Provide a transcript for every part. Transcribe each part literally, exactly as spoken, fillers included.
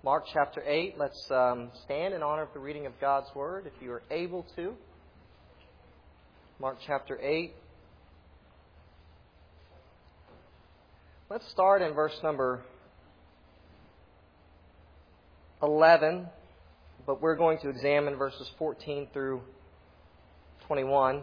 Mark chapter eight. Let's um, stand in honor of the reading of God's Word, if you are able to. Mark chapter eight. Let's start in verse number eleven, but we're going to examine verses fourteen through twenty-one.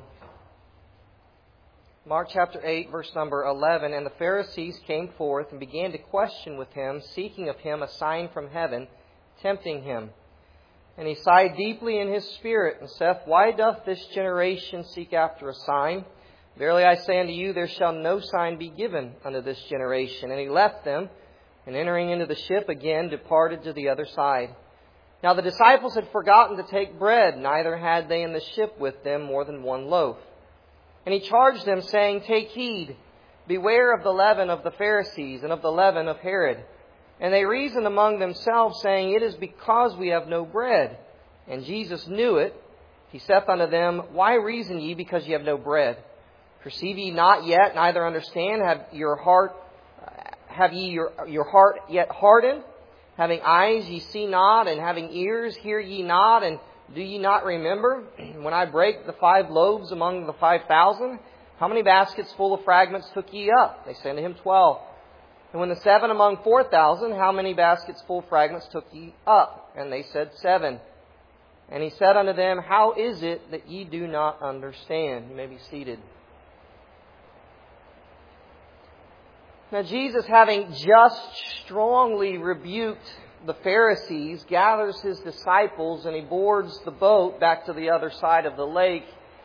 Mark chapter eight, verse number eleven. And the Pharisees came forth and began to question with him, seeking of him a sign from heaven, tempting him. And he sighed deeply in his spirit, and saith, Why doth this generation seek after a sign? Verily I say unto you, there shall no sign be given unto this generation. And he left them, and entering into the ship again, departed to the other side. Now the disciples had forgotten to take bread, neither had they in the ship with them more than one loaf. And he charged them, saying, Take heed, beware of the leaven of the Pharisees, and of the leaven of Herod. And they reasoned among themselves, saying, It is because we have no bread. And Jesus knew it. He saith unto them, Why reason ye, because ye have no bread? Perceive ye not yet, neither understand? Have your heart, have ye your, your heart yet hardened? Having eyes ye see not, and having ears hear ye not, and do ye not remember when I brake the five loaves among the five thousand? How many baskets full of fragments took ye up? They said unto him, Twelve. And when the seven among four thousand, how many baskets full of fragments took ye up? And they said, Seven. And he said unto them, How is it that ye do not understand? You may be seated. Now Jesus, having just strongly rebuked the Pharisees, gathers his disciples and he boards the boat back to the other side of the lake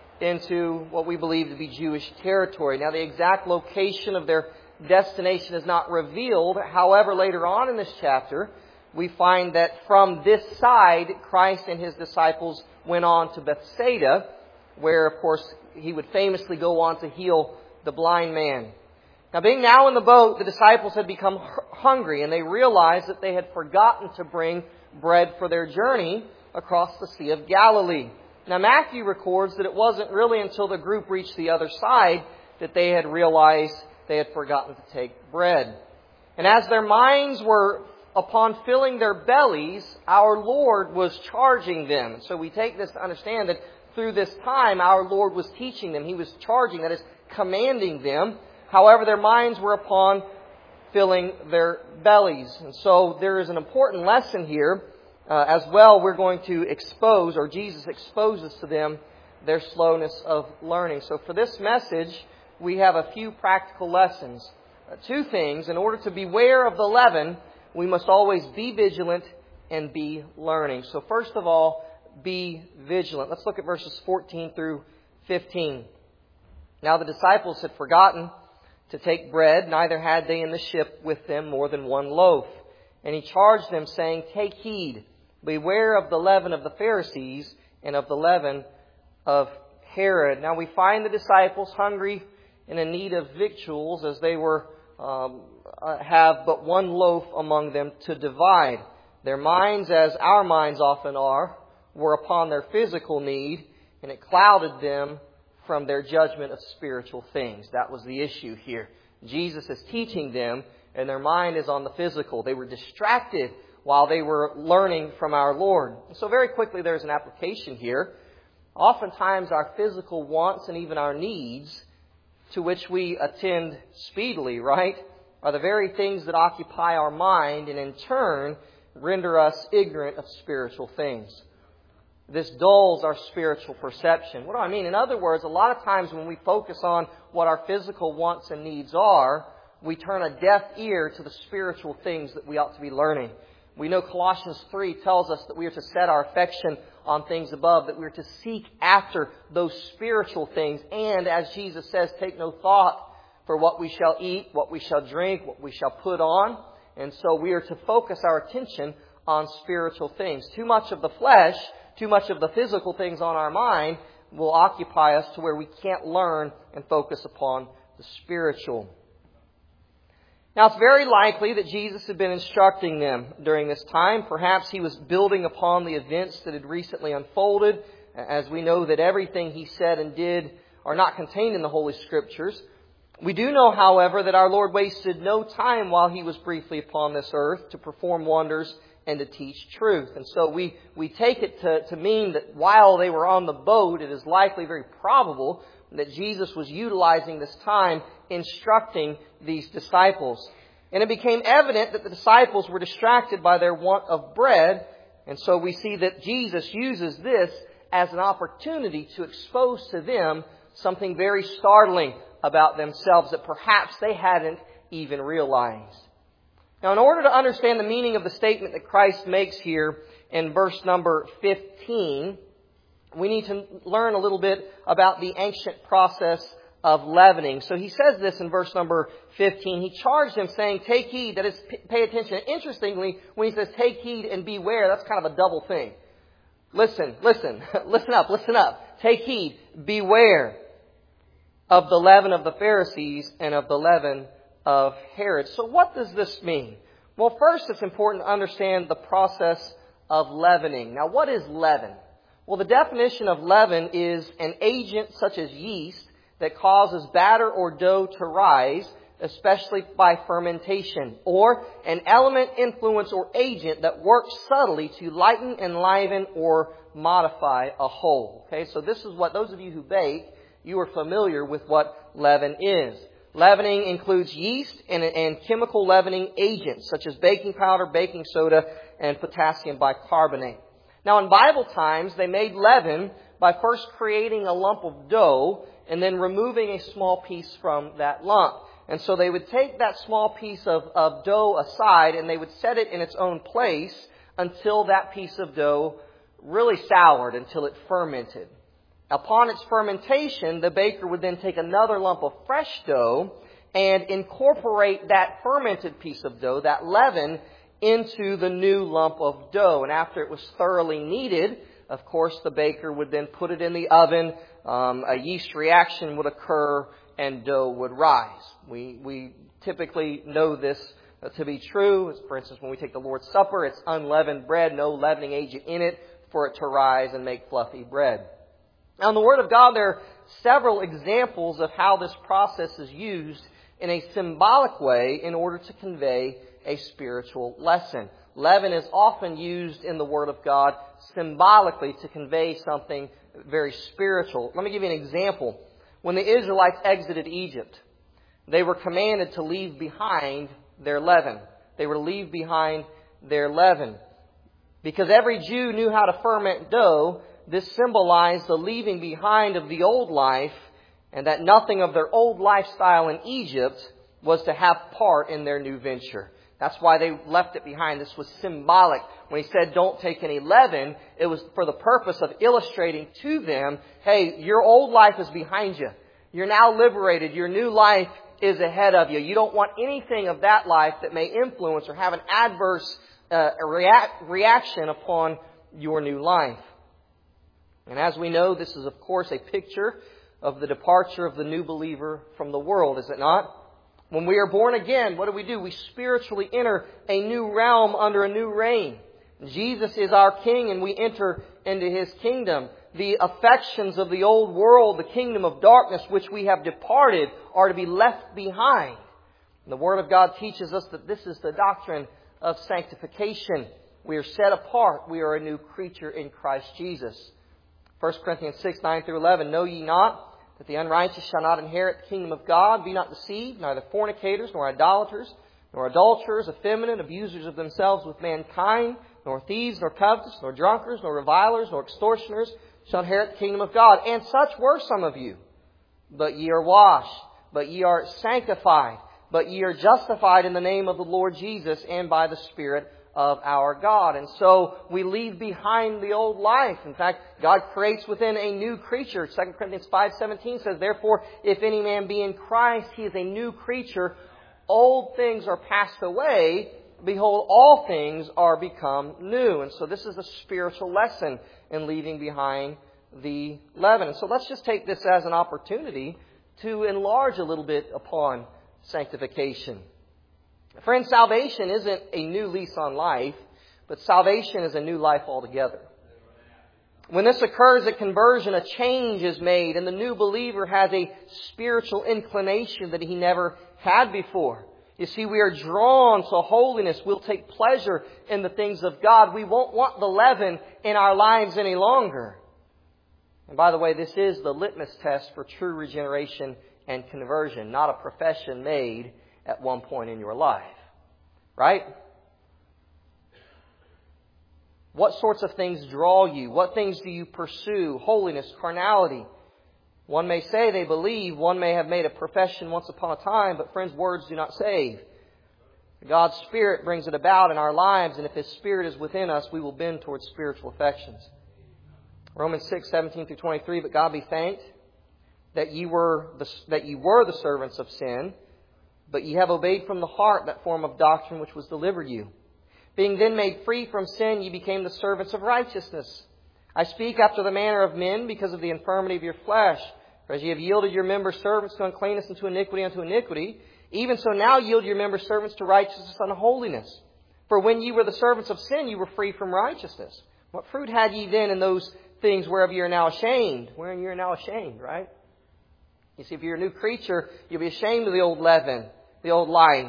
into what we believe to be Jewish territory. Now the exact location of their destination is not revealed. However, later on in this chapter, we find that from this side, Christ and his disciples went on to Bethsaida, where, of course, he would famously go on to heal the blind man. Now, being now in the boat, the disciples had become hungry, and they realized that they had forgotten to bring bread for their journey across the Sea of Galilee. Now, Matthew records that it wasn't really until the group reached the other side that they had realized they had forgotten to take bread. And as their minds were upon filling their bellies, our Lord was charging them. So we take this to understand that through this time, our Lord was teaching them. He was charging, that is, commanding them. However, their minds were upon filling their bellies. And so there is an important lesson here. Uh, as well, we're going to expose, or Jesus exposes to them, their slowness of learning. So for this message, we have a few practical lessons. Uh, two things. In order to beware of the leaven, we must always be vigilant and be learning. So first of all, be vigilant. Let's look at verses fourteen through fifteen. Now the disciples had forgotten to take bread, neither had they in the ship with them more than one loaf. And he charged them, saying, Take heed, beware of the leaven of the Pharisees and of the leaven of Herod. Now we find the disciples hungry and in need of victuals, as they were um, uh, have but one loaf among them to divide. Their minds, as our minds often are, were upon their physical need, and it clouded them from their judgment of spiritual things. That was the issue here. Jesus is teaching them, and their mind is on the physical. They were distracted while they were learning from our Lord. So very quickly, there's an application here. Oftentimes, our physical wants and even our needs, to which we attend speedily, right, are the very things that occupy our mind and in turn render us ignorant of spiritual things. This dulls our spiritual perception. What do I mean? In other words, a lot of times when we focus on what our physical wants and needs are, we turn a deaf ear to the spiritual things that we ought to be learning. We know Colossians three tells us that we are to set our affection on things above, that we are to seek after those spiritual things. And as Jesus says, take no thought for what we shall eat, what we shall drink, what we shall put on. And so we are to focus our attention on spiritual things. Too much of the flesh, too much of the physical things on our mind will occupy us to where we can't learn and focus upon the spiritual. Now, it's very likely that Jesus had been instructing them during this time. Perhaps he was building upon the events that had recently unfolded, as we know that everything he said and did are not contained in the Holy Scriptures. We do know, however, that our Lord wasted no time while he was briefly upon this earth to perform wonders and to teach truth. And so we, we take it to, to mean that while they were on the boat, it is likely, very probable, that Jesus was utilizing this time instructing these disciples. And it became evident that the disciples were distracted by their want of bread. And so we see that Jesus uses this as an opportunity to expose to them something very startling about themselves that perhaps they hadn't even realized. Now, in order to understand the meaning of the statement that Christ makes here in verse number fifteen, we need to learn a little bit about the ancient process of leavening. So he says this in verse number fifteen. He charged them saying, take heed, that is, pay attention. Interestingly, when he says take heed and beware, that's kind of a double thing. Listen, listen, listen up, listen up. Take heed, beware of the leaven of the Pharisees and of the leaven of Herod. So what does this mean? Well, first it's important to understand the process of leavening. Now, what is leaven? Well, the definition of leaven is an agent such as yeast that causes batter or dough to rise, especially by fermentation, or an element, influence, or agent that works subtly to lighten, enliven, or modify a whole. Okay, so this is what, those of you who bake, you are familiar with what leaven is. Leavening includes yeast and, and chemical leavening agents such as baking powder, baking soda, and potassium bicarbonate. Now, in Bible times, they made leaven by first creating a lump of dough and then removing a small piece from that lump. And so they would take that small piece of, of dough aside and they would set it in its own place until that piece of dough really soured, until it fermented. Upon its fermentation, the baker would then take another lump of fresh dough and incorporate that fermented piece of dough, that leaven, into the new lump of dough. And after it was thoroughly kneaded, of course, the baker would then put it in the oven. Um, a yeast reaction would occur and dough would rise. We, we typically know this to be true. For instance, when we take the Lord's Supper, it's unleavened bread, no leavening agent in it for it to rise and make fluffy bread. Now, in the Word of God, there are several examples of how this process is used in a symbolic way in order to convey a spiritual lesson. Leaven is often used in the Word of God symbolically to convey something very spiritual. Let me give you an example. When the Israelites exited Egypt, they were commanded to leave behind their leaven. They were to leave behind their leaven. Because every Jew knew how to ferment dough, this symbolized the leaving behind of the old life, and that nothing of their old lifestyle in Egypt was to have part in their new venture. That's why they left it behind. This was symbolic. When he said, don't take any leaven, it was for the purpose of illustrating to them, hey, your old life is behind you. You're now liberated. Your new life is ahead of you. You don't want anything of that life that may influence or have an adverse uh, react, reaction upon your new life. And as we know, this is, of course, a picture of the departure of the new believer from the world, is it not? When we are born again, what do we do? We spiritually enter a new realm under a new reign. Jesus is our King and we enter into His kingdom. The affections of the old world, the kingdom of darkness, which we have departed, are to be left behind. And the Word of God teaches us that this is the doctrine of sanctification. We are set apart. We are a new creature in Christ Jesus. First Corinthians six, nine through eleven, know ye not that the unrighteous shall not inherit the kingdom of God? Be not deceived, neither fornicators, nor idolaters, nor adulterers, effeminate, abusers of themselves with mankind, nor thieves, nor covetous, nor drunkards, nor revilers, nor extortioners shall inherit the kingdom of God. And such were some of you. But ye are washed, but ye are sanctified, but ye are justified in the name of the Lord Jesus and by the Spirit of our God. And so we leave behind the old life. In fact, God creates within a new creature. Second Corinthians five seventeen says, therefore, if any man be in Christ, he is a new creature. Old things are passed away. Behold, all things are become new. And so this is a spiritual lesson in leaving behind the leaven. And so let's just take this as an opportunity to enlarge a little bit upon sanctification. Friends, salvation isn't a new lease on life, but salvation is a new life altogether. When this occurs at conversion, a change is made, and the new believer has a spiritual inclination that he never had before. You see, we are drawn to holiness. We'll take pleasure in the things of God. We won't want the leaven in our lives any longer. And by the way, this is the litmus test for true regeneration and conversion, not a profession made at one point in your life. Right? What sorts of things draw you? What things do you pursue? Holiness, carnality. One may say they believe. One may have made a profession once upon a time. But friends, words do not save. God's Spirit brings it about in our lives. And if His Spirit is within us, we will bend towards spiritual affections. Romans six, seventeen through twenty-three. But God be thanked that ye were the, that ye were the servants of sin, but ye have obeyed from the heart that form of doctrine which was delivered you. Being then made free from sin, ye became the servants of righteousness. I speak after the manner of men because of the infirmity of your flesh. For as ye have yielded your members servants to uncleanness and to iniquity unto iniquity, even so now yield your members servants to righteousness unto holiness. For when ye were the servants of sin, ye were free from righteousness. What fruit had ye then in those things whereof ye are now ashamed? Wherein ye are now ashamed, right? You see, if you're a new creature, you'll be ashamed of the old leaven, the old life.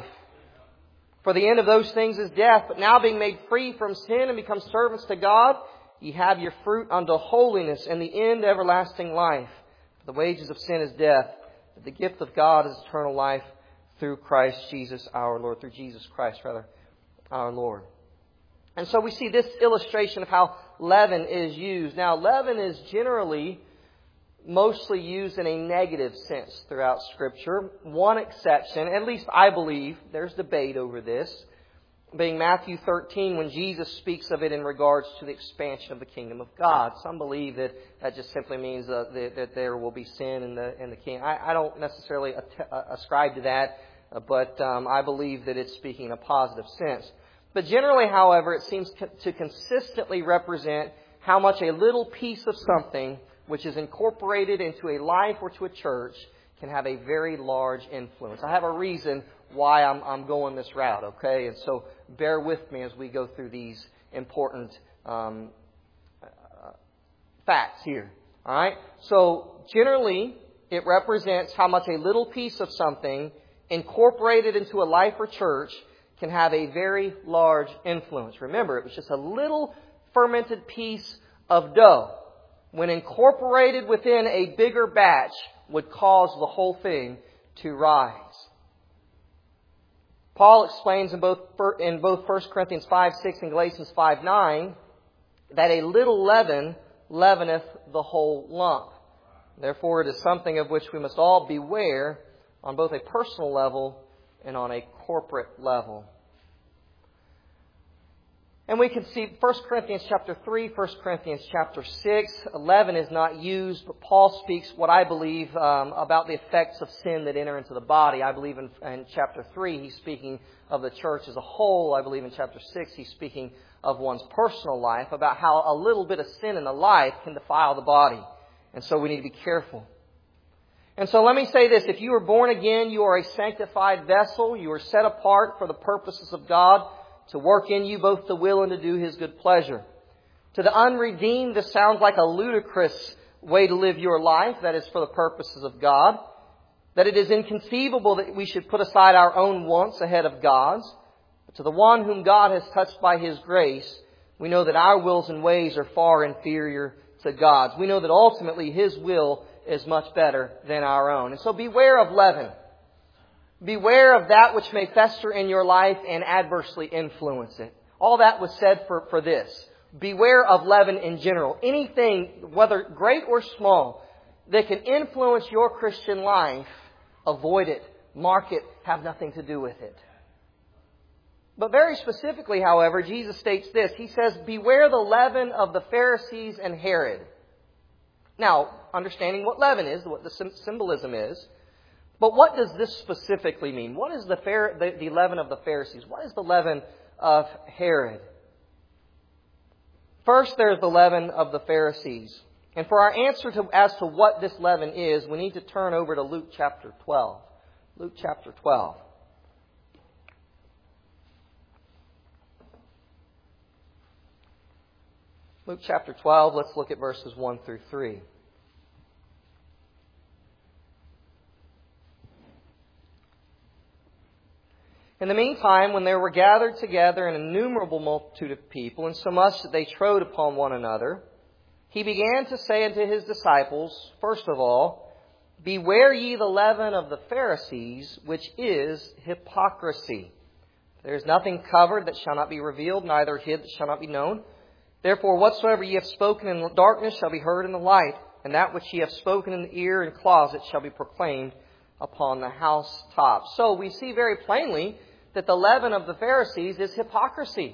For the end of those things is death. But now being made free from sin and become servants to God, ye have your fruit unto holiness, and the end everlasting life. For the wages of sin is death, but the gift of God is eternal life through Christ Jesus our Lord. Through Jesus Christ, rather, our Lord. And so we see this illustration of how leaven is used. Now, leaven is generally mostly used in a negative sense throughout Scripture. One exception, at least I believe, there's debate over this, being Matthew thirteen, when Jesus speaks of it in regards to the expansion of the kingdom of God. Some believe that that just simply means uh, that, that there will be sin in the in the kingdom. I, I don't necessarily at- uh, ascribe to that, uh, but um, I believe that it's speaking in a positive sense. But generally, however, it seems co- to consistently represent how much a little piece of something which is incorporated into a life or to a church can have a very large influence. I have a reason why I'm, I'm going this route, okay? And so bear with me as we go through these important um, uh, facts here, all right? So generally, it represents how much a little piece of something incorporated into a life or church can have a very large influence. Remember, it was just a little fermented piece of dough. When incorporated within a bigger batch, would cause the whole thing to rise. Paul explains in both in both First Corinthians five six and Galatians five nine that a little leaven leaveneth the whole lump. Therefore, it is something of which we must all beware on both a personal level and on a corporate level. And we can see First Corinthians chapter three, First Corinthians chapter six. Leaven is not used, but Paul speaks what I believe um, about the effects of sin that enter into the body. I believe in, in chapter three he's speaking of the church as a whole. I believe in chapter six he's speaking of one's personal life, about how a little bit of sin in the life can defile the body. And so we need to be careful. And so let me say this. If you are born again, you are a sanctified vessel. You are set apart for the purposes of God, to work in you both to will and to do His good pleasure. To the unredeemed, this sounds like a ludicrous way to live your life. That is for the purposes of God. That it is inconceivable that we should put aside our own wants ahead of God's. But to the one whom God has touched by His grace, we know that our wills and ways are far inferior to God's. We know that ultimately His will is much better than our own. And so beware of leaven. Beware of that which may fester in your life and adversely influence it. All that was said for, for this. Beware of leaven in general. Anything, whether great or small, that can influence your Christian life, avoid it, mark it, have nothing to do with it. But very specifically, however, Jesus states this. He says, beware the leaven of the Pharisees and Herod. Now, understanding what leaven is, what the symbolism is, but what does this specifically mean? What is the, the, the leaven of the Pharisees? What is the leaven of Herod? First, there's the leaven of the Pharisees. And for our answer to, as to what this leaven is, we need to turn over to Luke chapter twelve. Luke chapter twelve. Luke chapter twelve, let's look at verses one through three. In the meantime, when there were gathered together an innumerable multitude of people, insomuch that they trode upon one another, he began to say unto his disciples, first of all, Beware ye the leaven of the Pharisees, which is hypocrisy. There is nothing covered that shall not be revealed, neither hid that shall not be known. Therefore, whatsoever ye have spoken in darkness shall be heard in the light, and that which ye have spoken in the ear and closet shall be proclaimed upon the housetop. So we see very plainly that the leaven of the Pharisees is hypocrisy.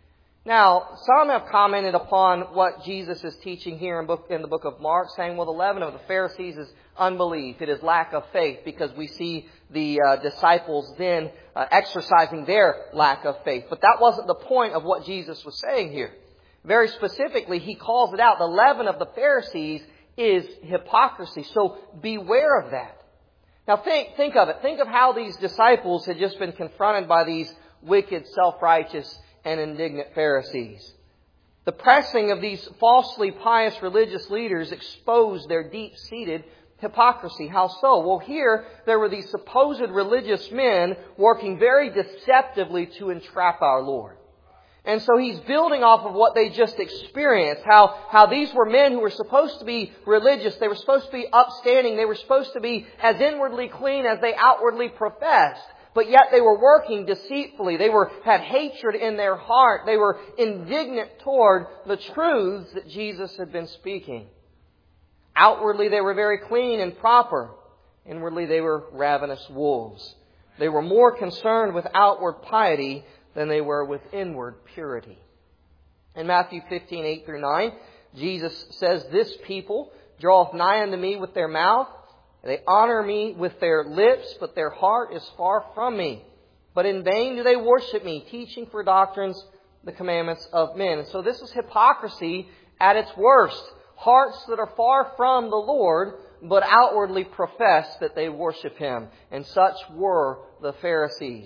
Now, some have commented upon what Jesus is teaching here in, book, in the book of Mark, saying, well, the leaven of the Pharisees is unbelief. It is lack of faith, because we see the uh, disciples then uh, exercising their lack of faith. But that wasn't the point of what Jesus was saying here. Very specifically, He calls it out. The leaven of the Pharisees is hypocrisy. So beware of that. Now think, think of it. Think of how these disciples had just been confronted by these wicked, self-righteous, and indignant Pharisees. The pressing of these falsely pious religious leaders exposed their deep-seated hypocrisy. How so? Well, here there were these supposed religious men working very deceptively to entrap our Lord. And so He's building off of what they just experienced. How, how these were men who were supposed to be religious. They were supposed to be upstanding. They were supposed to be as inwardly clean as they outwardly professed. But yet they were working deceitfully. They were had hatred in their heart. They were indignant toward the truths that Jesus had been speaking. Outwardly they were very clean and proper. Inwardly they were ravenous wolves. They were more concerned with outward piety than they were with inward purity. In Matthew fifteen, eight through nine, Jesus says, This people draweth nigh unto me with their mouth, they honor me with their lips, but their heart is far from me. But in vain do they worship me, teaching for doctrines the commandments of men. And so this is hypocrisy at its worst. Hearts that are far from the Lord, but outwardly profess that they worship Him. And such were the Pharisees.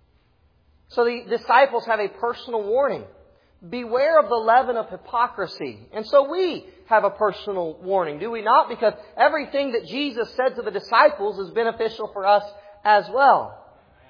So the disciples have a personal warning. Beware of the leaven of hypocrisy. And so we have a personal warning, do we not? Because everything that Jesus said to the disciples is beneficial for us as well.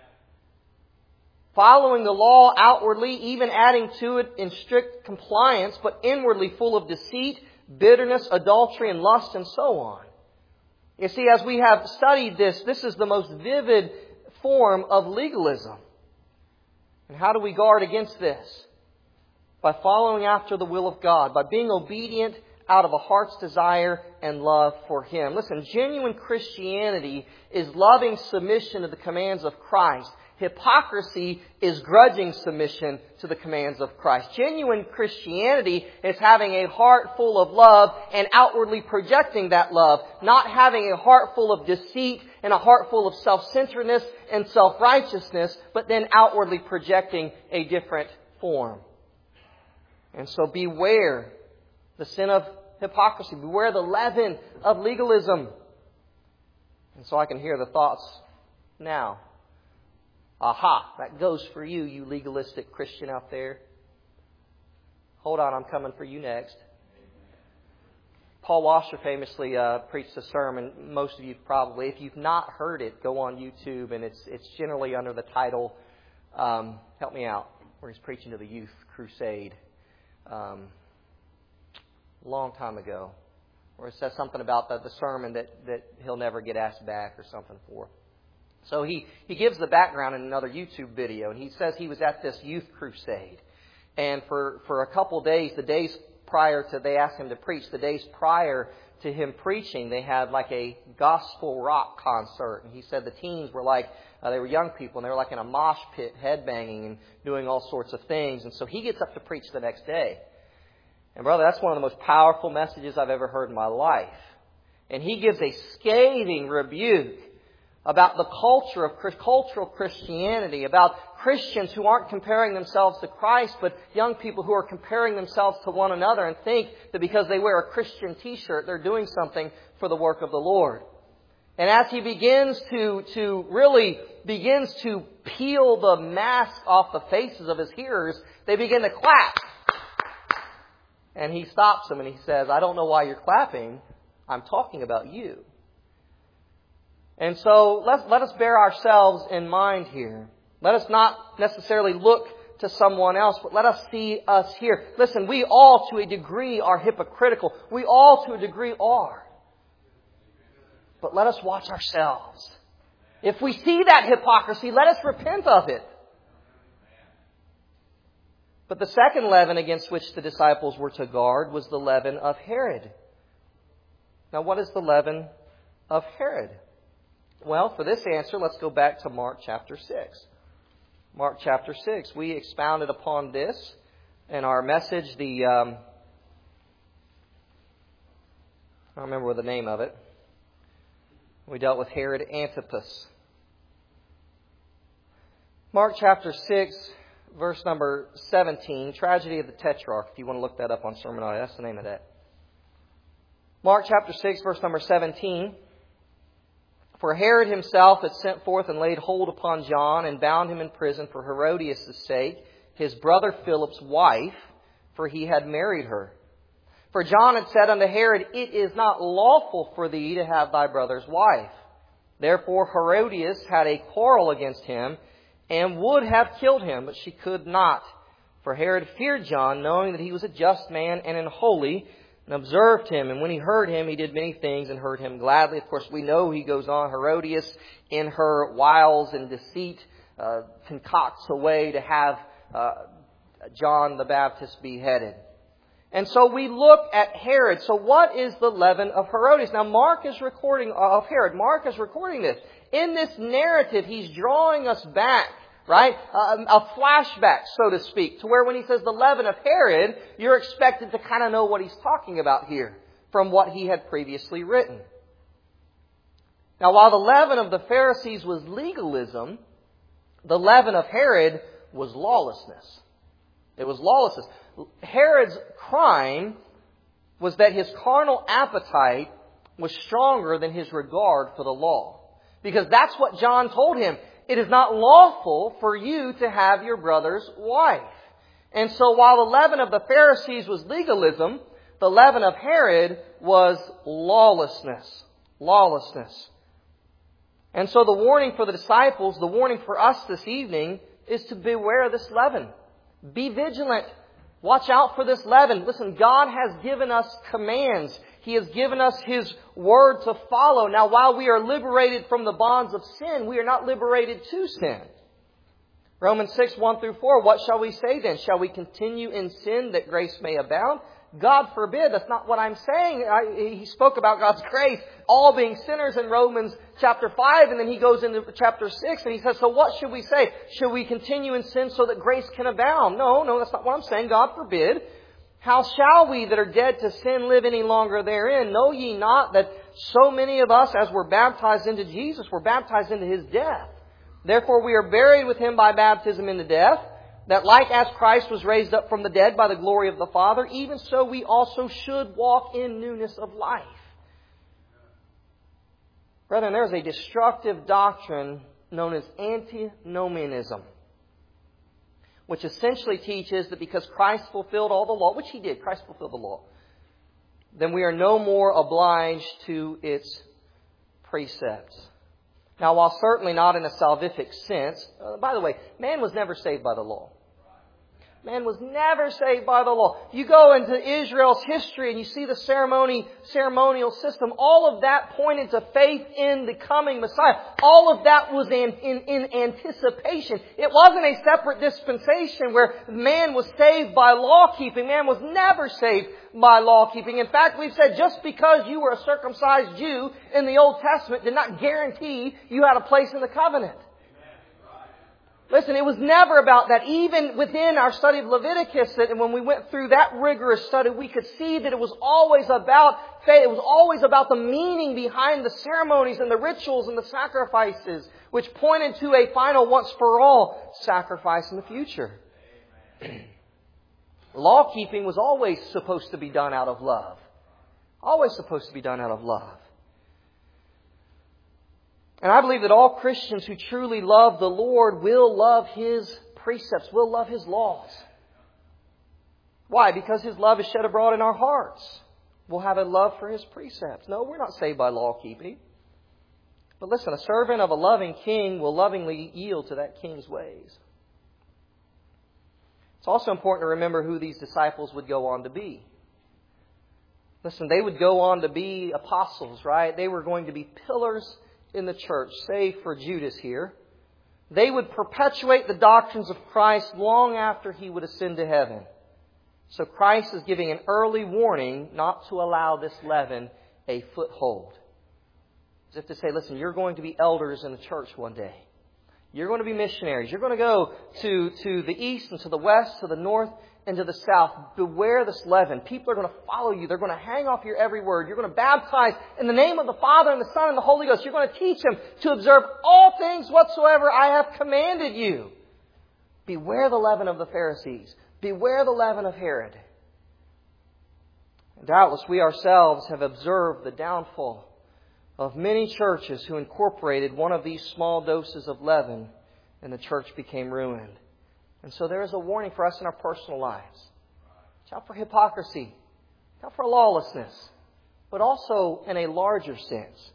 Following the law outwardly, even adding to it in strict compliance, but inwardly full of deceit, bitterness, adultery, and lust, and so on. You see, as we have studied this, this is the most vivid form of legalism. And how do we guard against this? By following after the will of God, by being obedient out of a heart's desire and love for Him. Listen, genuine Christianity is loving submission to the commands of Christ. Hypocrisy is grudging submission to the commands of Christ. Genuine Christianity is having a heart full of love and outwardly projecting that love, not having a heart full of deceit and a heart full of self-centeredness and self-righteousness, but then outwardly projecting a different form. And so beware the sin of hypocrisy. Beware the leaven of legalism. And so I can hear the thoughts now. Aha, that goes for you, you legalistic Christian out there. Hold on, I'm coming for you next. Paul Washer famously uh, preached a sermon. Most of you probably, if you've not heard it, go on YouTube, and it's it's generally under the title, um, help me out, where he's preaching to the youth crusade. Um, a long time ago, where it says something about the, the sermon that, that he'll never get asked back or something for. So he, he gives the background in another YouTube video, and he says he was at this youth crusade. And for, for a couple days, the days prior to, they asked him to preach, the days prior to him preaching, they had like a gospel rock concert. And he said the teens were like, uh, they were young people, and they were like in a mosh pit, headbanging and doing all sorts of things. And so he gets up to preach the next day. And brother, that's one of the most powerful messages I've ever heard in my life. And he gives a scathing rebuke about the culture of cultural Christianity, about Christians who aren't comparing themselves to Christ, but young people who are comparing themselves to one another and think that because they wear a Christian t-shirt, they're doing something for the work of the Lord. And as he begins to, to really begins to peel the mask off the faces of his hearers, they begin to clap. And he stops them and he says, I don't know why you're clapping. I'm talking about you. And so let let us bear ourselves in mind here. Let us not necessarily look to someone else, but let us see us here. Listen, we all to a degree are hypocritical. We all to a degree are. But let us watch ourselves. If we see that hypocrisy, let us repent of it. But the second leaven against which the disciples were to guard was the leaven of Herod. Now, what is the leaven of Herod? Well, for this answer, let's go back to Mark chapter six. Mark chapter six. We expounded upon this in our message, the... Um, I don't remember what the name of it. We dealt with Herod Antipas. Mark chapter six, verse number seventeen, Tragedy of the Tetrarch. If you want to look that up on Sermon, that's the name of that. Mark chapter six, verse number seventeen. For Herod himself had sent forth and laid hold upon John and bound him in prison for Herodias' sake, his brother Philip's wife, for he had married her. For John had said unto Herod, It is not lawful for thee to have thy brother's wife. Therefore Herodias had a quarrel against him, and would have killed him, but she could not. For Herod feared John, knowing that he was a just man and an holy, and observed him. And when he heard him, he did many things and heard him gladly. Of course, we know he goes on. Herodias, in her wiles and deceit, uh, concocts a way to have uh, John the Baptist beheaded. And so we look at Herod. So what is the leaven of Herodias? Now Mark is recording of Herod. Mark is recording this. In this narrative, he's drawing us back, right? Uh, a flashback, so to speak, to where when he says the leaven of Herod, you're expected to kind of know what he's talking about here from what he had previously written. Now, while the leaven of the Pharisees was legalism, the leaven of Herod was lawlessness. It was lawlessness. Herod's crime was that his carnal appetite was stronger than his regard for the law. Because that's what John told him. It is not lawful for you to have your brother's wife. And so while the leaven of the Pharisees was legalism, the leaven of Herod was lawlessness. Lawlessness. And so the warning for the disciples, the warning for us this evening, is to beware of this leaven. Be vigilant. Watch out for this leaven. Listen, God has given us commands. He has given us His Word to follow. Now, while we are liberated from the bonds of sin, we are not liberated to sin. Romans six, one through four, what shall we say then? Shall we continue in sin that grace may abound? God forbid. That's not what I'm saying. I, he spoke about God's grace, all being sinners in Romans chapter five, and then he goes into chapter six and he says, so what should we say? Should we continue in sin so that grace can abound? No, no, that's not what I'm saying. God forbid. How shall we that are dead to sin live any longer therein? Know ye not that so many of us, as were baptized into Jesus, were baptized into His death? Therefore we are buried with Him by baptism into death, that like as Christ was raised up from the dead by the glory of the Father, even so we also should walk in newness of life. Brethren, there is a destructive doctrine known as antinomianism, which essentially teaches that because Christ fulfilled all the law, which He did, Christ fulfilled the law, then we are no more obliged to its precepts. Now, while certainly not in a salvific sense, uh, by the way, man was never saved by the law. Man was never saved by the law. You go into Israel's history and you see the ceremony, ceremonial system. All of that pointed to faith in the coming Messiah. All of that was in, in, in anticipation. It wasn't a separate dispensation where man was saved by law keeping. Man was never saved by law keeping. In fact, we've said just because you were a circumcised Jew in the Old Testament did not guarantee you had a place in the covenant. Listen, it was never about that. Even within our study of Leviticus, that when we went through that rigorous study, we could see that it was always about faith. It was always about the meaning behind the ceremonies and the rituals and the sacrifices, which pointed to a final once-for-all sacrifice in the future. Law-keeping was always supposed to be done out of love. Always supposed to be done out of love. And I believe that all Christians who truly love the Lord will love His precepts, will love His laws. Why? Because His love is shed abroad in our hearts. We'll have a love for His precepts. No, we're not saved by law keeping. But listen, a servant of a loving king will lovingly yield to that king's ways. It's also important to remember who these disciples would go on to be. Listen, they would go on to be apostles, right? They were going to be pillars in the church, save for Judas here. They would perpetuate the doctrines of Christ long after He would ascend to heaven. So Christ is giving an early warning not to allow this leaven a foothold. As if to say, listen, you're going to be elders in the church one day. You're going to be missionaries. You're going to go to, to the east and to the west, to the north and to the south. Beware this leaven. People are going to follow you. They're going to hang off your every word. You're going to baptize in the name of the Father and the Son and the Holy Ghost. You're going to teach them to observe all things whatsoever I have commanded you. Beware the leaven of the Pharisees. Beware the leaven of Herod. And doubtless we ourselves have observed the downfall of many churches who incorporated one of these small doses of leaven, and the church became ruined. And so there is a warning for us in our personal lives. Watch out for hypocrisy. Watch out for lawlessness. But also in a larger sense.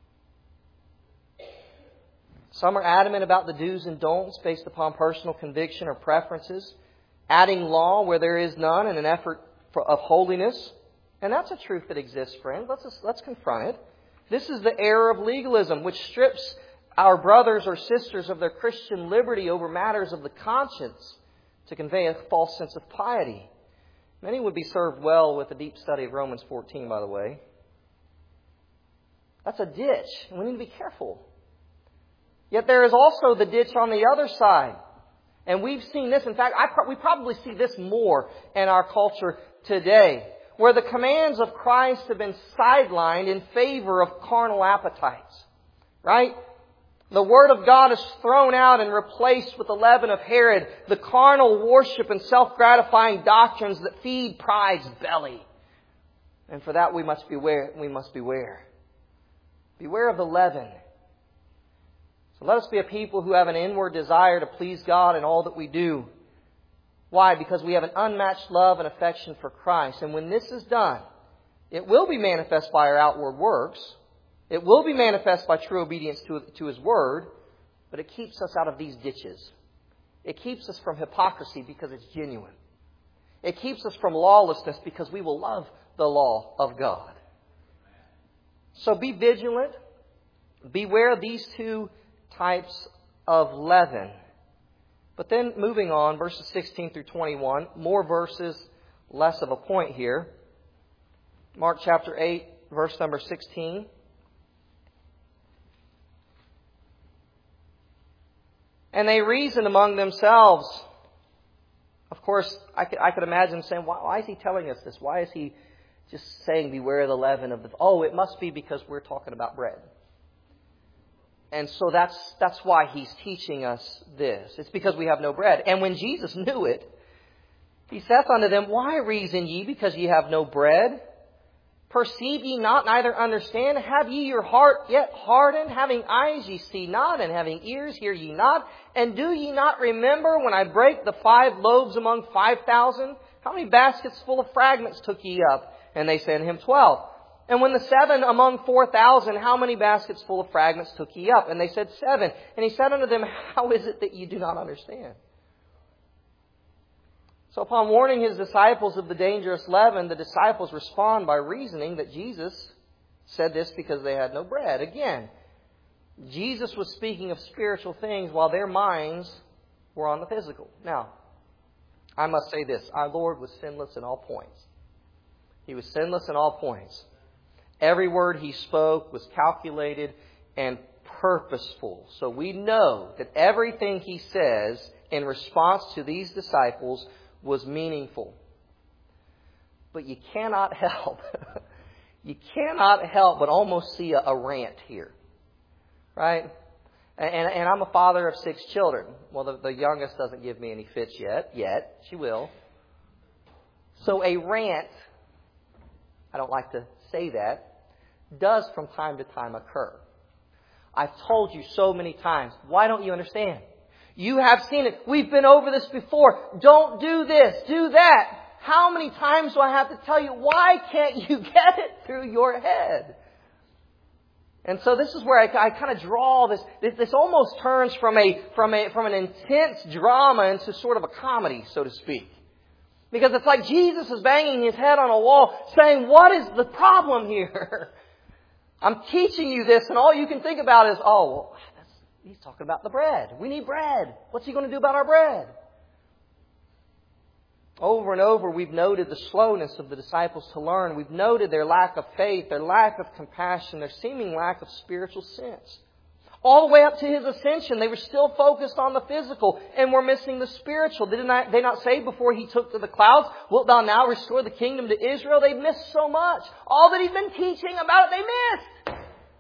Some are adamant about the do's and don'ts based upon personal conviction or preferences. Adding law where there is none in an effort for, of holiness. And that's a truth that exists, friends. Let's, just, let's confront it. This is the error of legalism, which strips our brothers or sisters of their Christian liberty over matters of the conscience to convey a false sense of piety. Many would be served well with a deep study of Romans fourteen, by the way. That's a ditch, and we need to be careful. Yet there is also the ditch on the other side. And we've seen this. In fact, I pro- we probably see this more in our culture today, where the commands of Christ have been sidelined in favor of carnal appetites. Right? The Word of God is thrown out and replaced with the leaven of Herod, the carnal worship and self-gratifying doctrines that feed pride's belly. And for that we must beware. We must beware. Beware of the leaven. So let us be a people who have an inward desire to please God in all that we do. Why? Because we have an unmatched love and affection for Christ. And when this is done, it will be manifest by our outward works. It will be manifest by true obedience to, to His Word. But it keeps us out of these ditches. It keeps us from hypocrisy because it's genuine. It keeps us from lawlessness because we will love the law of God. So be vigilant. Beware these two types of leaven. But then moving on, verses sixteen through twenty-one, more verses, less of a point here. Mark chapter eight, verse number sixteen. And they reasoned among themselves. Of course, I could, I could imagine saying, why, why is he telling us this? Why is he just saying, beware the leaven of the... Oh, it must be because we're talking about bread. And so that's that's why He's teaching us this. It's because we have no bread. And when Jesus knew it, He saith unto them, Why reason ye because ye have no bread? Perceive ye not, neither understand? Have ye your heart yet hardened? Having eyes ye see not, and having ears hear ye not? And do ye not remember when I brake the five loaves among five thousand? How many baskets full of fragments took ye up? And they said unto Him, Twelve. And when the seven among four thousand, how many baskets full of fragments took ye up? And they said, Seven. And He said unto them, How is it that ye do not understand? So upon warning His disciples of the dangerous leaven, the disciples respond by reasoning that Jesus said this because they had no bread. Again, Jesus was speaking of spiritual things while their minds were on the physical. Now, I must say this. Our Lord was sinless in all points. He was sinless in all points. Every word He spoke was calculated and purposeful. So we know that everything He says in response to these disciples was meaningful. But you cannot help, you cannot help but almost see a, a rant here. Right? And, and I'm a father of six children. Well, the, the youngest doesn't give me any fits yet. Yet. She will. So a rant, I don't like to say that, does from time to time occur. I've told you so many times. Why don't you understand? You have seen it. We've been over this before. Don't do this. Do that. How many times do I have to tell you? Why can't you get it through your head? And so this is where I, I kind of draw this, this. This almost turns from a from a from an intense drama into sort of a comedy, so to speak. Because it's like Jesus is banging his head on a wall saying, what is the problem here? I'm teaching you this and all you can think about is, oh, well, that's, he's talking about the bread. We need bread. What's he going to do about our bread? Over and over we've noted the slowness of the disciples to learn. We've noted their lack of faith, their lack of compassion, their seeming lack of spiritual sense. All the way up to His ascension, they were still focused on the physical and were missing the spiritual. Did not, they not say before He took to the clouds, wilt thou now restore the kingdom to Israel? They missed so much. All that He's been teaching about it, they missed.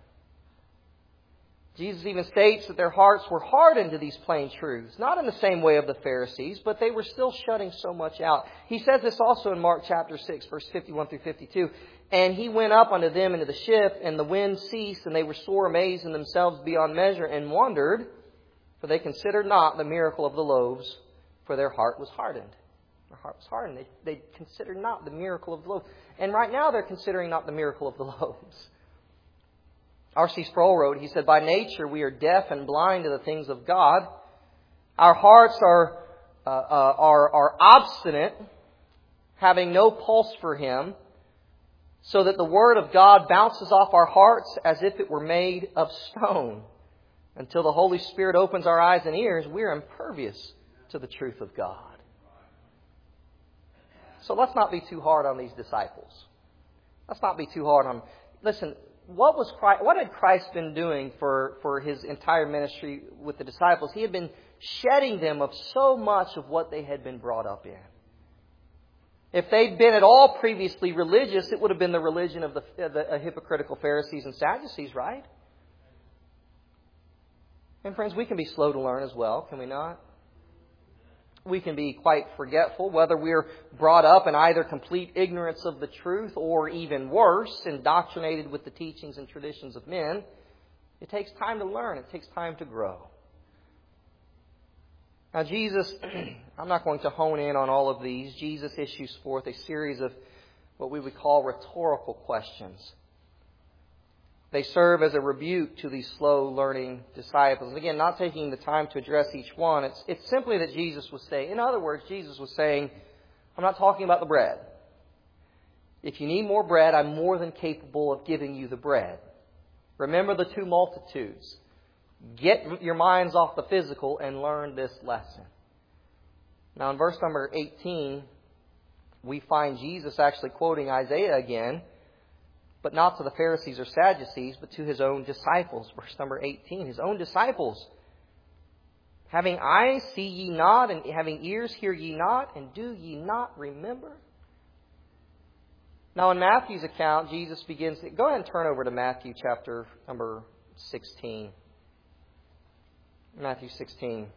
Jesus even states that their hearts were hardened to these plain truths. Not in the same way of the Pharisees, but they were still shutting so much out. He says this also in Mark chapter six, verse fifty-one through fifty-two. And He went up unto them into the ship, and the wind ceased, and they were sore amazed in themselves beyond measure, and wondered, for they considered not the miracle of the loaves, for their heart was hardened. Their heart was hardened. They, they considered not the miracle of the loaves. And right now they're considering not the miracle of the loaves. R C Sproul wrote, he said, by nature we are deaf and blind to the things of God. Our hearts are, uh, uh, are, are obstinate, having no pulse for Him, so that the Word of God bounces off our hearts as if it were made of stone. Until the Holy Spirit opens our eyes and ears, we're impervious to the truth of God. So let's not be too hard on these disciples. Let's not be too hard on them. Listen, what was Christ, what had Christ been doing for, for His entire ministry with the disciples? He had been shedding them of so much of what they had been brought up in. If they'd been at all previously religious, it would have been the religion of the, the hypocritical Pharisees and Sadducees, right? And friends, we can be slow to learn as well, can we not? We can be quite forgetful, whether we're brought up in either complete ignorance of the truth or even worse, indoctrinated with the teachings and traditions of men. It takes time to learn. It takes time to grow. Now Jesus, I'm not going to hone in on all of these. Jesus issues forth a series of what we would call rhetorical questions. They serve as a rebuke to these slow-learning disciples. And again, not taking the time to address each one. It's, it's simply that Jesus was saying, in other words, Jesus was saying, I'm not talking about the bread. If you need more bread, I'm more than capable of giving you the bread. Remember the two multitudes. Get your minds off the physical and learn this lesson. Now in verse number eighteen, we find Jesus actually quoting Isaiah again, but not to the Pharisees or Sadducees, but to His own disciples. Verse number eighteen, His own disciples. Having eyes, see ye not, and having ears, hear ye not, and do ye not remember? Now in Matthew's account, Jesus begins... To, go ahead and turn over to Matthew chapter number sixteen. Matthew sixteen.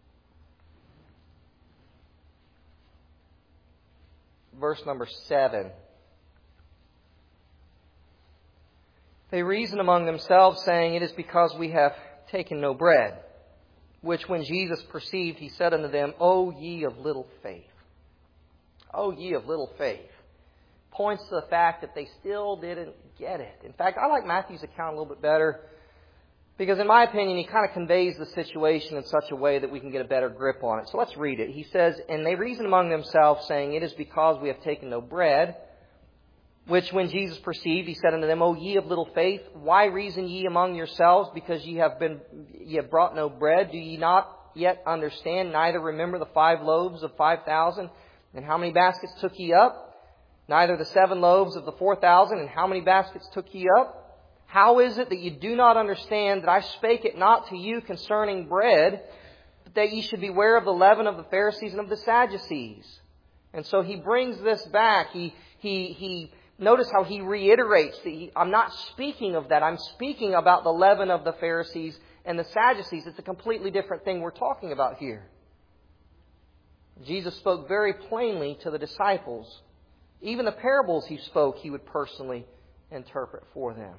Verse number seven. They reasoned among themselves, saying, it is because we have taken no bread. Which when Jesus perceived, He said unto them, O ye of little faith. O ye of little faith. Points to the fact that they still didn't get it. In fact, I like Matthew's account a little bit better, because in my opinion, he kind of conveys the situation in such a way that we can get a better grip on it. So let's read it. He says, and they reasoned among themselves, saying, it is because we have taken no bread. Which when Jesus perceived, He said unto them, O ye of little faith, why reason ye among yourselves, because ye have been ye have brought no bread? Do ye not yet understand, neither remember the five loaves of five thousand? And how many baskets took ye up? Neither the seven loaves of the four thousand? And how many baskets took ye up? How is it that you do not understand that I spake it not to you concerning bread, but that ye should beware of the leaven of the Pharisees and of the Sadducees? And so he brings this back. He he he. Notice how he reiterates that he, I'm not speaking of that. I'm speaking about the leaven of the Pharisees and the Sadducees. It's a completely different thing we're talking about here. Jesus spoke very plainly to the disciples. Even the parables He spoke, He would personally interpret for them.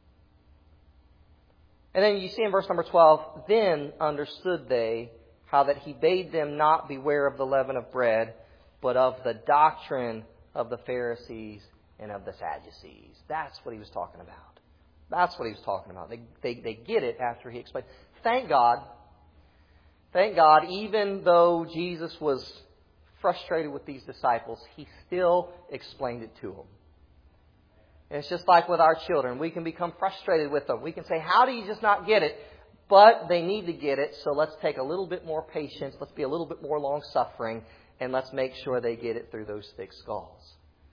And then you see in verse number twelve, then understood they how that He bade them not beware of the leaven of bread, but of the doctrine of the Pharisees and of the Sadducees. That's what He was talking about. That's what he was talking about. They, they, they get it after he explained. Thank God. Thank God, even though Jesus was frustrated with these disciples, He still explained it to them. And it's just like with our children. We can become frustrated with them. We can say, how do you just not get it? But they need to get it, so let's take a little bit more patience. Let's be a little bit more long-suffering, and let's make sure they get it through those thick skulls.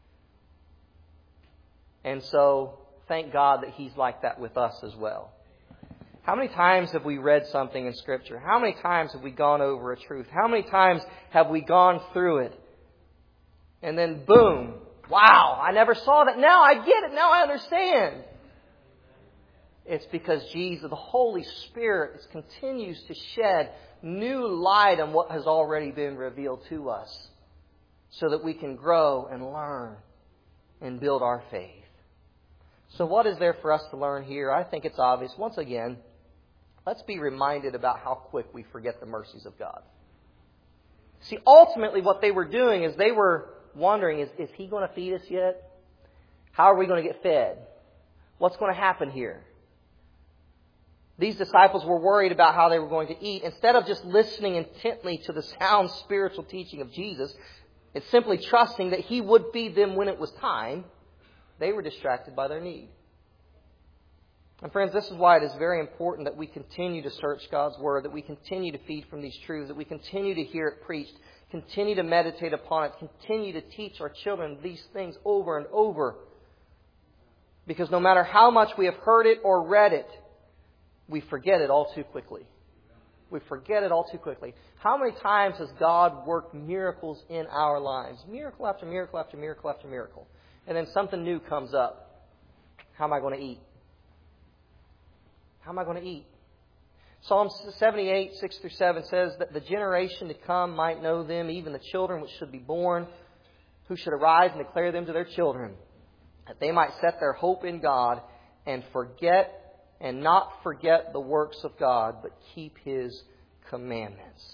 And so, thank God that He's like that with us as well. How many times have we read something in Scripture? How many times have we gone over a truth? How many times have we gone through it? And then boom, wow, I never saw that. Now I get it. Now I understand. It's because Jesus, the Holy Spirit, continues to shed new light on what has already been revealed to us so that we can grow and learn and build our faith. So what is there for us to learn here? I think it's obvious. Once again, let's be reminded about how quick we forget the mercies of God. See, ultimately what they were doing is they were wondering, is, is He going to feed us yet? How are we going to get fed? What's going to happen here? These disciples were worried about how they were going to eat. Instead of just listening intently to the sound spiritual teaching of Jesus, and simply trusting that He would feed them when it was time, they were distracted by their need. And friends, this is why it is very important that we continue to search God's Word, that we continue to feed from these truths, that we continue to hear it preached, continue to meditate upon it, continue to teach our children these things over and over. Because no matter how much we have heard it or read it, we forget it all too quickly. We forget it all too quickly. How many times has God worked miracles in our lives? Miracle after miracle after miracle after miracle. And then something new comes up. How am I going to eat? How am I going to eat? Psalm seventy-eight, six through seven says that the generation to come might know them, even the children which should be born, who should arise and declare them to their children, that they might set their hope in God and forget and not forget the works of God, but keep His commandments.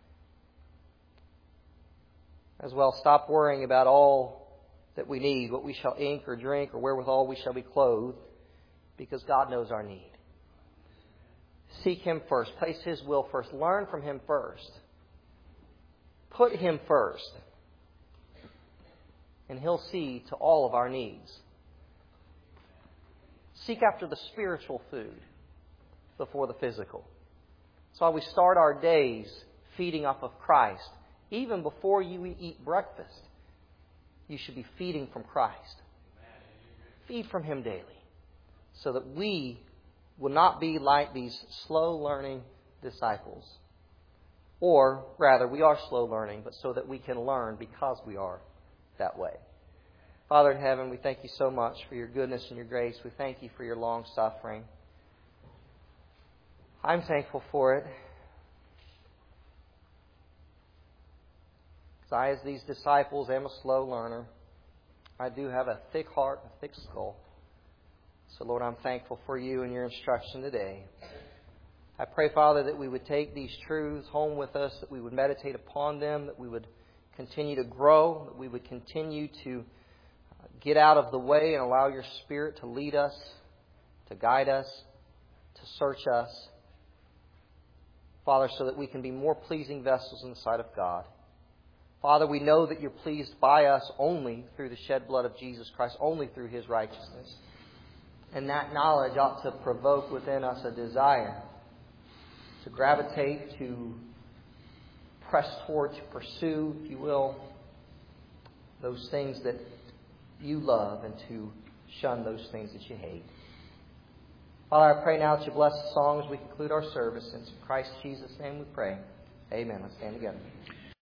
As well, stop worrying about all that we need, what we shall eat or drink, or wherewithal we shall be clothed, because God knows our need. Seek Him first. Place His will first. Learn from Him first. Put Him first. And He'll see to all of our needs. Seek after the spiritual food before the physical. That's why we start our days feeding off of Christ. Even before you eat breakfast, you should be feeding from Christ. Feed from Him daily, so that we will not be like these slow-learning disciples. Or, rather, we are slow-learning, but so that we can learn because we are that way. Father in heaven, we thank You so much for Your goodness and Your grace. We thank You for Your long-suffering. I'm thankful for it. Because I, as these disciples, am a slow learner. I do have a thick heart and a thick skull. So, Lord, I'm thankful for You and Your instruction today. I pray, Father, that we would take these truths home with us, that we would meditate upon them, that we would continue to grow, that we would continue to get out of the way and allow Your Spirit to lead us, to guide us, to search us. Father, so that we can be more pleasing vessels in the sight of God. Father, we know that You're pleased by us only through the shed blood of Jesus Christ, only through His righteousness. And that knowledge ought to provoke within us a desire to gravitate, to press toward, to pursue, if you will, those things that You love and to shun those things that You hate. Father, I pray now that You bless the song as we conclude our service. In Christ Jesus' name we pray. Amen. Let's stand together.